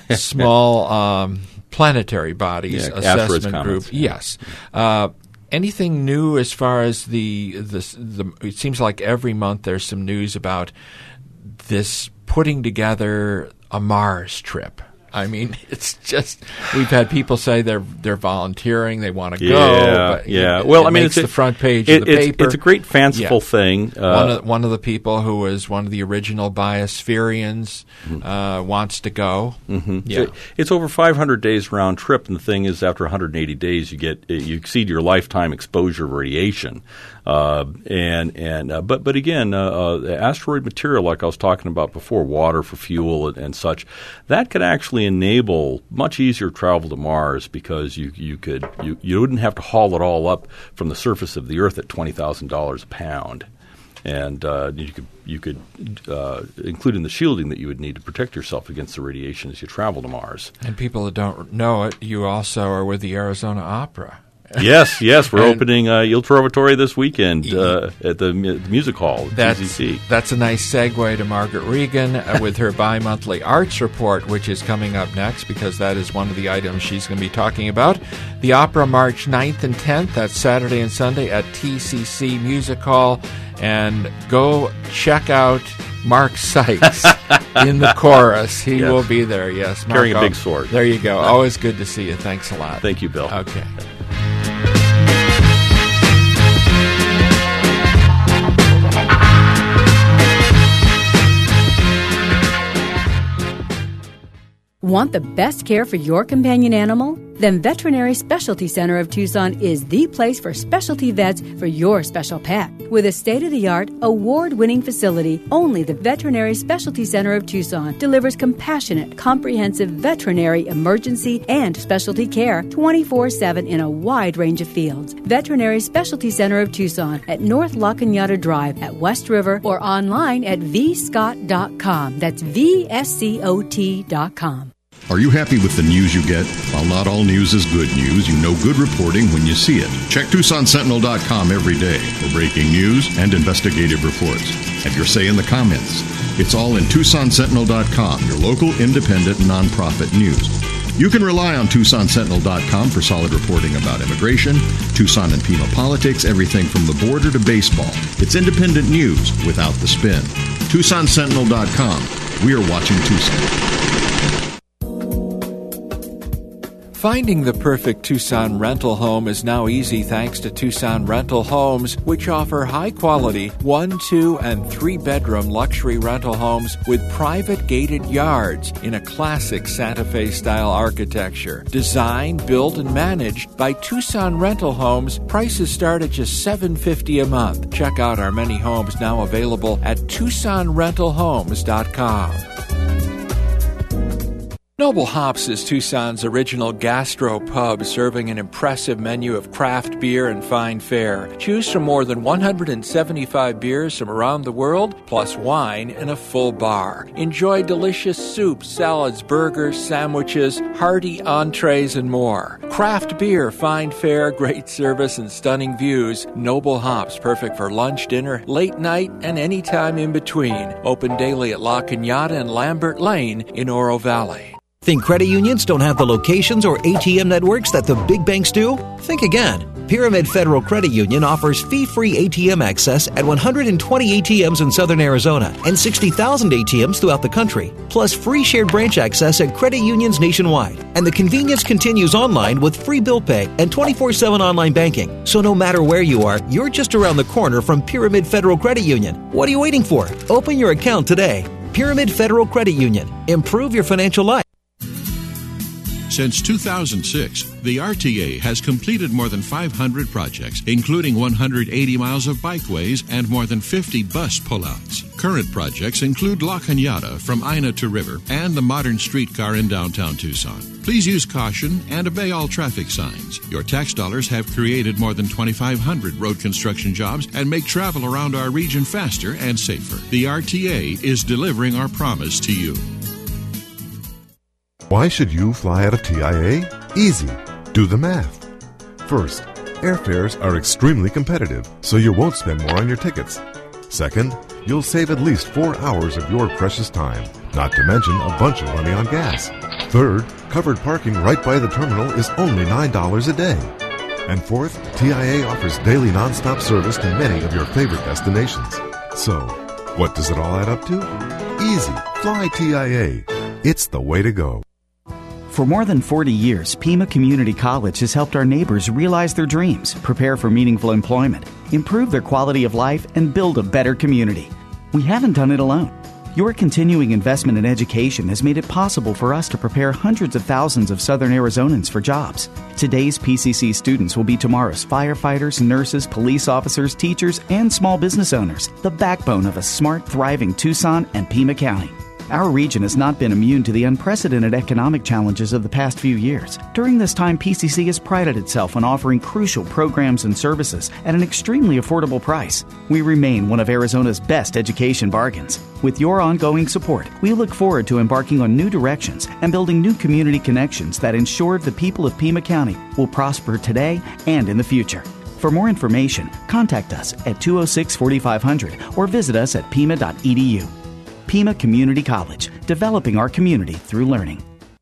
Speaker 1: small planetary bodies assessment group. Yes. Anything new as far as the it seems like every month there's some news about this putting together a Mars trip. I mean, it's just we've had people say they're volunteering, they want to go. But
Speaker 17: Well, I mean,
Speaker 1: it's the front page of the paper.
Speaker 17: It's a great fanciful thing.
Speaker 1: One of the people who was one of the original Biospherians wants to go.
Speaker 17: Mm-hmm. Yeah, it's over 500 days round trip, and the thing is, after 180 days, you exceed your lifetime exposure of radiation. But again, asteroid material, like I was talking about before, water for fuel and such, that could actually enable much easier travel to Mars, because you wouldn't have to haul it all up from the surface of the Earth at $20,000 a pound, and you could include in the shielding that you would need to protect yourself against the radiation as you travel to Mars.
Speaker 1: And people that don't know it, you also are with the Arizona Opera.
Speaker 17: Yes, we're opening Il Trovatore this weekend at the Music Hall at TCC.
Speaker 1: That's a nice segue to Margaret Regan with her bi-monthly arts report, which is coming up next, because that is one of the items she's going to be talking about. The opera, March 9th and 10th, that's Saturday and Sunday at TCC Music Hall. And go check out Mark Sykes in the chorus. He will be there, yes. Mark,
Speaker 17: carrying a big sword.
Speaker 1: There you go. Always good to see you. Thanks a lot.
Speaker 17: Thank you, Bill.
Speaker 1: Okay.
Speaker 3: Want the best care for your companion animal? Then Veterinary Specialty Center of Tucson is the place for specialty vets for your special pet. With a state-of-the-art, award-winning facility, only the Veterinary Specialty Center of Tucson delivers compassionate, comprehensive veterinary emergency and specialty care 24/7 in a wide range of fields. Veterinary Specialty Center of Tucson at North La Cañada Drive at West River or online at vscott.com. That's VSCOT.com.
Speaker 18: Are you happy with the news you get? While not all news is good news, you know good reporting when you see it. Check TucsonSentinel.com every day for breaking news and investigative reports. Have your say in the comments. It's all in TucsonSentinel.com, your local independent nonprofit news. You can rely on TucsonSentinel.com for solid reporting about immigration, Tucson and Pima politics, everything from the border to baseball. It's independent news without the spin. TucsonSentinel.com. We are watching Tucson.
Speaker 1: Finding the perfect Tucson rental home is now easy thanks to Tucson Rental Homes, which offer high-quality 1-, 2-, and 3-bedroom luxury rental homes with private gated yards in a classic Santa Fe-style architecture. Designed, built, and managed by Tucson Rental Homes, prices start at just $750 a month. Check out our many homes now available at TucsonRentalHomes.com. Noble Hops is Tucson's original gastro pub, serving an impressive menu of craft beer and fine fare. Choose from more than 175 beers from around the world, plus wine and a full bar. Enjoy delicious soups, salads, burgers, sandwiches, hearty entrees, and more. Craft beer, fine fare, great service, and stunning views. Noble Hops, perfect for lunch, dinner, late night, and any time in between. Open daily at La Cañada and Lambert Lane in Oro Valley.
Speaker 6: Think credit unions don't have the locations or ATM networks that the big banks do? Think again. Pyramid Federal Credit Union offers fee-free ATM access at 120 ATMs in southern Arizona and 60,000 ATMs throughout the country, plus free shared branch access at credit unions nationwide. And the convenience continues online with free bill pay and 24/7 online banking. So no matter where you are, you're just around the corner from Pyramid Federal Credit Union. What are you waiting for? Open your account today. Pyramid Federal Credit Union. Improve your financial life.
Speaker 7: Since 2006, the RTA has completed more than 500 projects, including 180 miles of bikeways and more than 50 bus pullouts. Current projects include La Cañada from Ina to River and the modern streetcar in downtown Tucson. Please use caution and obey all traffic signs. Your tax dollars have created more than 2,500 road construction jobs and make travel around our region faster and safer. The RTA is delivering our promise to you.
Speaker 19: Why should you fly out of TIA? Easy. Do the math. First, airfares are extremely competitive, so you won't spend more on your tickets. Second, you'll save at least 4 hours of your precious time, not to mention a bunch of money on gas. Third, covered parking right by the terminal is only $9 a day. And fourth, TIA offers daily nonstop service to many of your favorite destinations. So, what does it all add up to? Easy. Fly TIA. It's the way to go.
Speaker 20: For more than 40 years, Pima Community College has helped our neighbors realize their dreams, prepare for meaningful employment, improve their quality of life, and build a better community. We haven't done it alone. Your continuing investment in education has made it possible for us to prepare hundreds of thousands of Southern Arizonans for jobs. Today's PCC students will be tomorrow's firefighters, nurses, police officers, teachers, and small business owners, the backbone of a smart, thriving Tucson and Pima County. Our region has not been immune to the unprecedented economic challenges of the past few years. During this time, PCC has prided itself on offering crucial programs and services at an extremely affordable price. We remain one of Arizona's best education bargains. With your ongoing support, we look forward to embarking on new directions and building new community connections that ensure the people of Pima County will prosper today and in the future. For more information, contact us at 206-4500 or visit us at pima.edu. Pima Community College, developing our community through learning.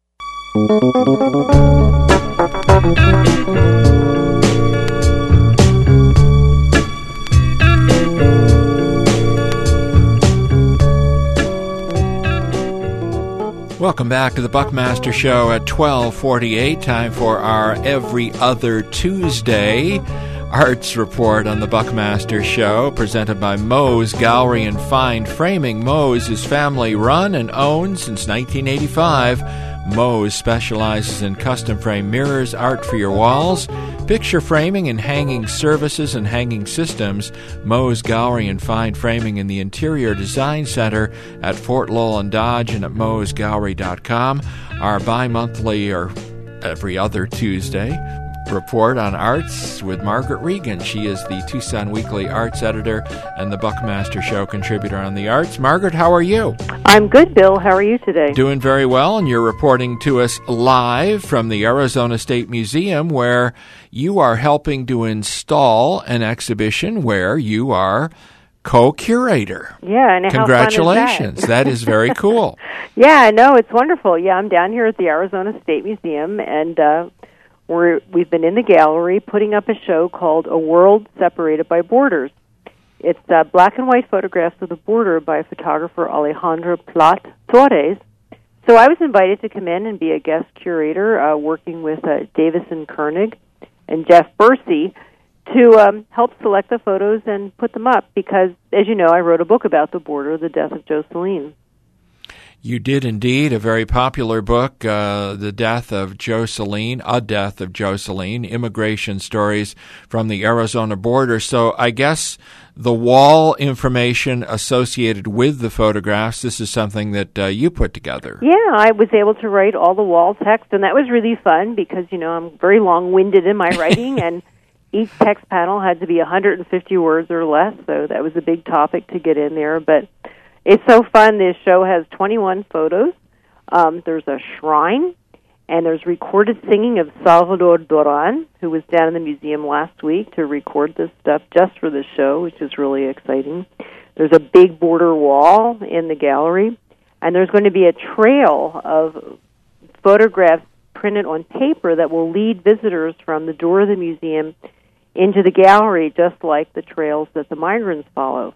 Speaker 1: Welcome back to the Buckmaster Show at 12:48. Time for our Every Other Tuesday Arts Report on the Buckmaster Show, presented by Moe's Gallery and Fine Framing. Moe's is family run and owned since 1985, Moe's specializes in custom frame mirrors, art for your walls, picture framing and hanging services and hanging systems. Moe's Gallery and Fine Framing in the Interior Design Center at Fort Lowell and Dodge and at moesgallery.com. Our bi-monthly or every other Tuesday report on arts with Margaret Regan. She is the Tucson Weekly Arts Editor and the Buckmaster Show contributor on the arts. Margaret, how are you?
Speaker 21: I'm good, Bill. How are you today?
Speaker 1: Doing very well, and you're reporting to us live from the Arizona State Museum, where you are helping to install an exhibition where you are co-curator.
Speaker 21: Yeah, and
Speaker 1: congratulations.
Speaker 21: How fun is
Speaker 1: that is very cool.
Speaker 21: Yeah, no, it's wonderful. Yeah, I'm down here at the Arizona State Museum, and we've been in the gallery putting up a show called A World Separated by Borders. It's black and white photographs of the border by photographer Alejandro Plat Torres. So I was invited to come in and be a guest curator, working with Davison Koenig and Jeff Bursey to help select the photos and put them up because, as you know, I wrote a book about the border, The Death of Joe Saline.
Speaker 1: You did indeed, a very popular book, The Death of Joe Saline, A Death of Joe Saline, Immigration Stories from the Arizona Border. So I guess the wall information associated with the photographs, this is something that you put together.
Speaker 21: Yeah, I was able to write all the wall text, and that was really fun because, you know, I'm very long-winded in my writing, and each text panel had to be 150 words or less, so that was a big topic to get in there, but it's so fun. This show has 21 photos. There's a shrine, and there's recorded singing of Salvador Duran, who was down in the museum last week to record this stuff just for the show, which is really exciting. There's a big border wall in the gallery, and there's going to be a trail of photographs printed on paper that will lead visitors from the door of the museum into the gallery, just like the trails that the migrants follow.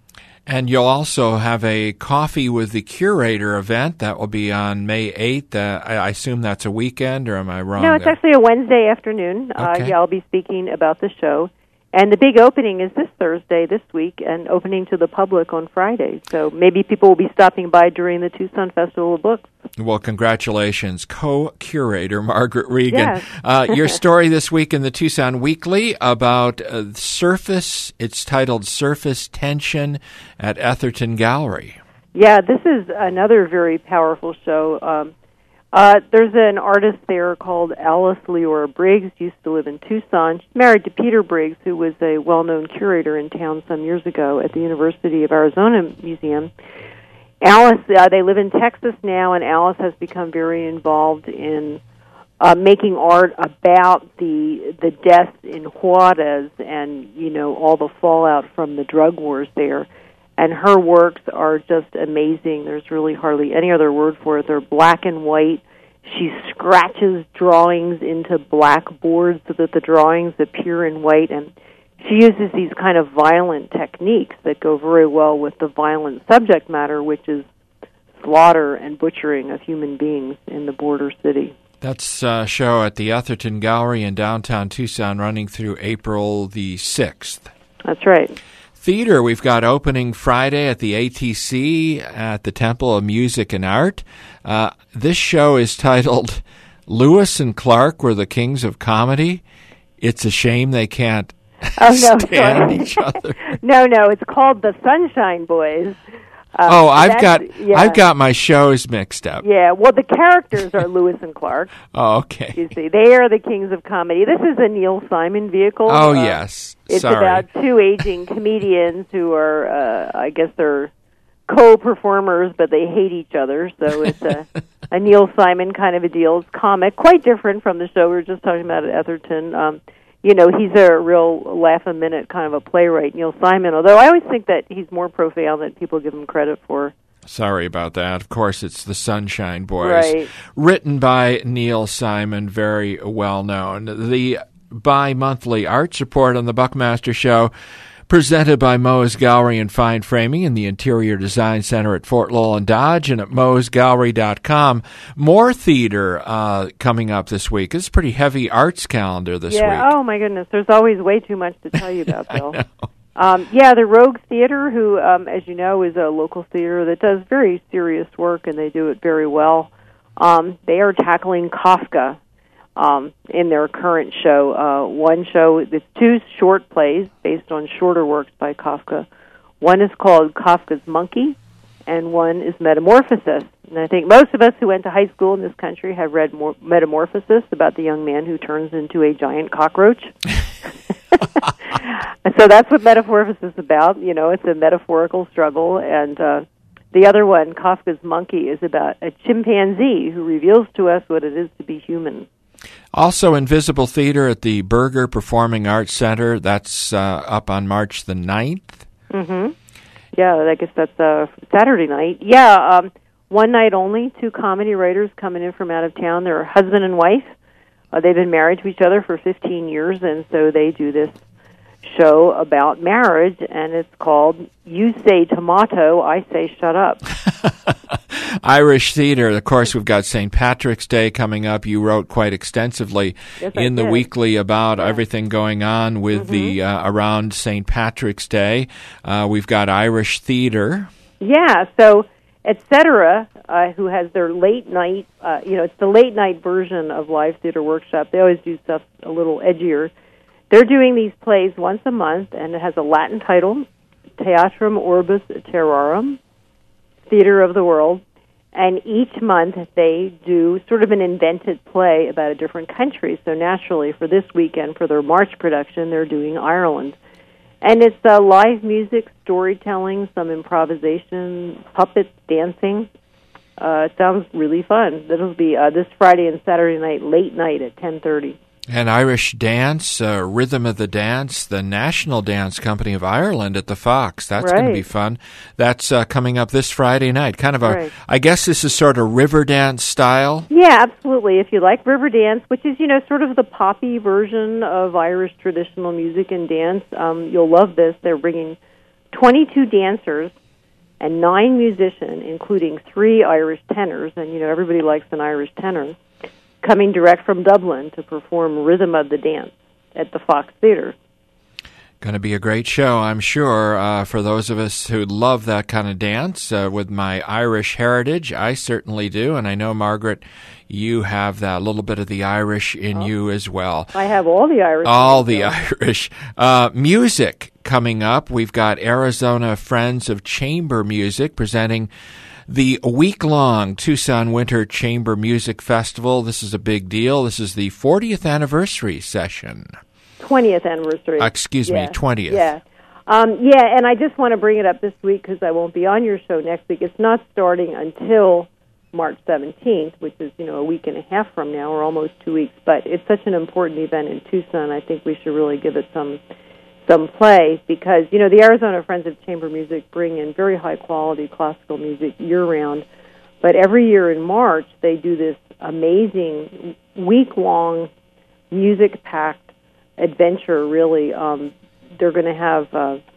Speaker 1: And you'll also have a Coffee with the Curator event that will be on May 8th. I assume that's a weekend, or am I wrong?
Speaker 21: No, it's actually a Wednesday afternoon.
Speaker 1: Okay.
Speaker 21: I'll be speaking about the show. And the big opening is this Thursday, this week, and opening to the public on Friday. So maybe people will be stopping by during the Tucson Festival of Books.
Speaker 1: Well, congratulations, co-curator Margaret Regan.
Speaker 21: Yes.
Speaker 1: Your story this week in the Tucson Weekly about surface, it's titled Surface Tension at Etherton Gallery.
Speaker 21: Yeah, this is another very powerful show. There's an artist there called Alice Leora Briggs, used to live in Tucson. She's married to Peter Briggs, who was a well-known curator in town some years ago at the University of Arizona Museum. Alice, they live in Texas now, and Alice has become very involved in making art about the deaths in Juarez and, you know, all the fallout from the drug wars there. And her works are just amazing. There's really hardly any other word for it. They're black and white. She scratches drawings into black boards so that the drawings appear in white. And she uses these kind of violent techniques that go very well with the violent subject matter, which is slaughter and butchering of human beings in the border city.
Speaker 1: That's a show at the Etherton Gallery in downtown Tucson running through April the 6th.
Speaker 21: That's right.
Speaker 1: Theater, we've got opening Friday at the ATC at the Temple of Music and Art. This show is titled Lewis and Clark Were the Kings of Comedy. It's a shame they can't stand each other.
Speaker 21: No, it's called The Sunshine Boys.
Speaker 1: I've got my shows mixed up.
Speaker 21: Yeah, well, the characters are Lewis and Clark.
Speaker 1: Oh, okay.
Speaker 21: You see, they are the kings of comedy. This is a Neil Simon vehicle.
Speaker 1: Oh, yes.
Speaker 21: It's
Speaker 1: Sorry.
Speaker 21: about two aging comedians who are, I guess they're co-performers, but they hate each other. So it's a Neil Simon kind of a deal. It's comic, quite different from the show we were just talking about at Etherton. You know, he's a real laugh-a-minute kind of a playwright, Neil Simon, although I always think that he's more profound than people give him credit for.
Speaker 1: Sorry about that. Of course, it's the Sunshine Boys.
Speaker 21: Right.
Speaker 1: Written by Neil Simon, very well known. The bi-monthly arts report on the Buckmaster Show, presented by Moe's Gallery and Fine Framing in the Interior Design Center at Fort Lowell and Dodge and at moesgallery.com. More theater coming up this week. It's a pretty heavy arts calendar this week.
Speaker 21: Oh my goodness. There's always way too much to tell you about, Bill. The Rogue Theater, who, as you know, is a local theater that does very serious work, and they do it very well. They are tackling Kafka in their current show. One show, it's 2 short plays based on shorter works by Kafka. One is called Kafka's Monkey, and one is Metamorphosis. And I think most of us who went to high school in this country have read Metamorphosis, about the young man who turns into a giant cockroach. And so that's what Metamorphosis is about. You know, it's a metaphorical struggle. And the other one, Kafka's Monkey, is about a chimpanzee who reveals to us what it is to be human.
Speaker 1: Also, Invisible Theater at the Berger Performing Arts Center. That's up on March the 9th.
Speaker 21: Mm-hmm. Yeah, I guess that's Saturday night. Yeah, one night only. 2 comedy writers coming in from out of town. They're husband and wife. They've been married to each other for 15 years, and so they do this show about marriage, and it's called You Say Tomato, I Say Shut Up.
Speaker 1: Irish theater. Of course, we've got St. Patrick's Day coming up. You wrote quite extensively in the weekly about everything going on with the around St. Patrick's Day. We've got Irish theater.
Speaker 21: Yeah, so Etc., who has their late night, it's the late night version of Live Theater Workshop. They always do stuff a little edgier. They're doing these plays once a month, and it has a Latin title, Theatrum Orbis Terrarum, Theater of the World. And each month they do sort of an invented play about a different country. So naturally, for this weekend, for their March production, they're doing Ireland. And it's live music, storytelling, some improvisation, puppets, dancing. It sounds really fun. It'll be this Friday and Saturday night, late night at 10:30.
Speaker 1: And Irish dance, Rhythm of the Dance, the National Dance Company of Ireland at the Fox. That's going to be fun. That's coming up this Friday night. Kind of I guess this is sort of river dance style.
Speaker 21: Yeah, absolutely. If you like river dance, which is, sort of the poppy version of Irish traditional music and dance, you'll love this. They're bringing 22 dancers and 9 musicians, including 3 Irish tenors, and, everybody likes an Irish tenor, coming direct from Dublin to perform Rhythm of the Dance at the Fox Theatre.
Speaker 1: Going to be a great show, I'm sure, for those of us who love that kind of dance. With my Irish heritage, I certainly do, and I know, Margaret, you have that little bit of the Irish in you as well.
Speaker 21: I have all the Irish.
Speaker 1: All the Irish. Music coming up. We've got Arizona Friends of Chamber Music presenting the week-long Tucson Winter Chamber Music Festival. This is a big deal. This is the 40th anniversary session.
Speaker 21: 20th anniversary.
Speaker 1: 20th.
Speaker 21: Yeah. And I just want to bring it up this week because I won't be on your show next week. It's not starting until March 17th, which is, a week and a half from now, or almost 2 weeks. But it's such an important event in Tucson. I think we should really give it some play because, the Arizona Friends of Chamber Music bring in very high-quality classical music year-round. But every year in March, they do this amazing week-long music-packed adventure, really. They're going to have,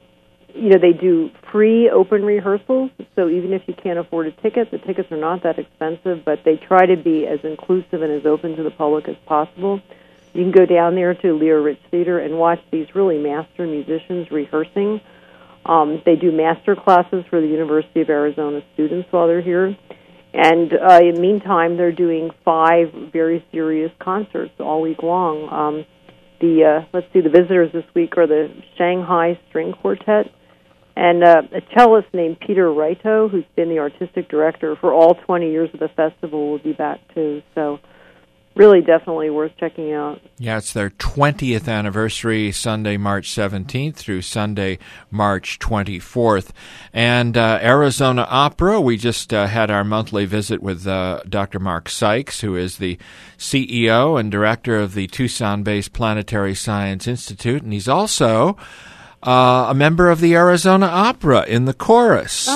Speaker 21: they do free open rehearsals, so even if you can't afford a ticket, the tickets are not that expensive, but they try to be as inclusive and as open to the public as possible. You can go down there to Leo Rich Theater and watch these really master musicians rehearsing. They do master classes for the University of Arizona students while they're here. And in the meantime, they're doing 5 very serious concerts all week long. The visitors this week are the Shanghai String Quartet and a cellist named Peter Raito, who's been the artistic director for all 20 years of the festival, will be back too. So really definitely worth checking out.
Speaker 1: Yeah, it's their 20th anniversary, Sunday, March 17th through Sunday, March 24th. And Arizona Opera, we just had our monthly visit with Dr. Mark Sykes, who is the CEO and director of the Tucson-based Planetary Science Institute, and he's also a member of the Arizona Opera in the chorus.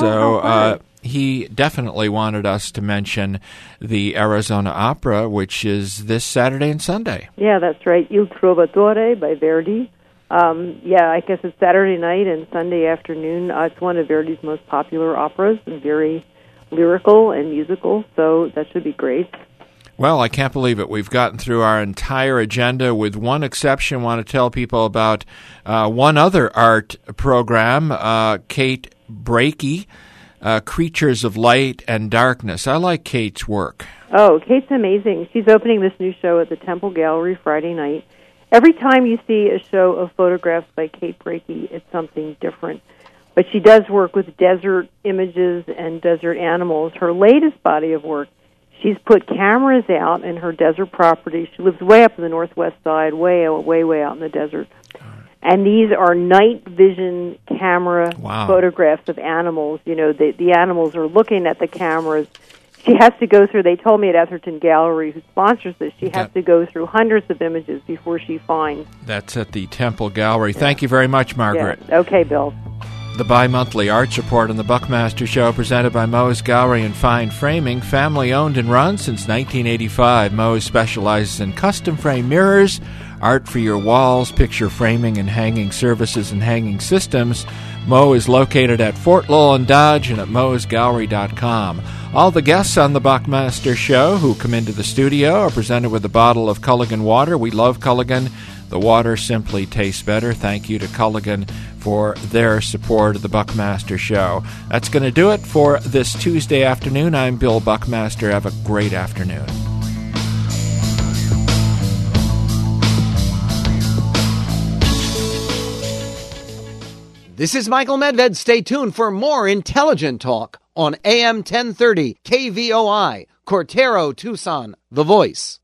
Speaker 1: He definitely wanted us to mention the Arizona Opera, which is this Saturday and Sunday.
Speaker 21: Yeah, that's right. Il Trovatore by Verdi. I guess it's Saturday night and Sunday afternoon. It's one of Verdi's most popular operas and very lyrical and musical, so that should be great.
Speaker 1: Well, I can't believe it. We've gotten through our entire agenda with one exception. I want to tell people about one other art program, Kate Brakey. Creatures of Light and Darkness. I like Kate's work.
Speaker 21: Oh, Kate's amazing. She's opening this new show at the Temple Gallery Friday night. Every time you see a show of photographs by Kate Brakey, it's something different. But she does work with desert images and desert animals. Her latest body of work, she's put cameras out in her desert property. She lives way up in the northwest side, way out in the desert. And these are night vision camera photographs of animals. You know, the animals are looking at the cameras. She has to go through, they told me at Etherton Gallery, who sponsors this, she has to go through hundreds of images before she finds.
Speaker 1: That's at the Temple Gallery. Thank you very much, Margaret.
Speaker 21: Yeah. Okay, Bill.
Speaker 1: The bi-monthly Arts Report on the Buckmaster Show, presented by Moe's Gallery and Fine Framing, family-owned and run since 1985. Moe's specializes in custom frame mirrors, art for your walls, picture framing and hanging services and hanging systems. Moe is located at Fort Lowell and Dodge and at moesgallery.com. All the guests on the Buckmaster Show who come into the studio are presented with a bottle of Culligan water. We love Culligan. The water simply tastes better. Thank you to Culligan for their support of the Buckmaster Show. That's going to do it for this Tuesday afternoon. I'm Bill Buckmaster. Have a great afternoon.
Speaker 2: This is Michael Medved. Stay tuned for more intelligent talk on AM 1030 KVOI, Cortero, Tucson, The Voice.